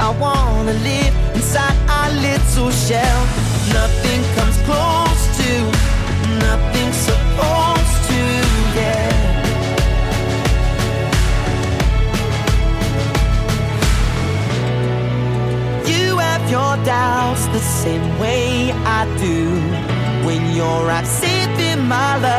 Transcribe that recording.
I wanna live inside our little shell. Nothing comes close to, nothing's supposed to, yeah. You have your doubts the same way I do. When you're absent in my love,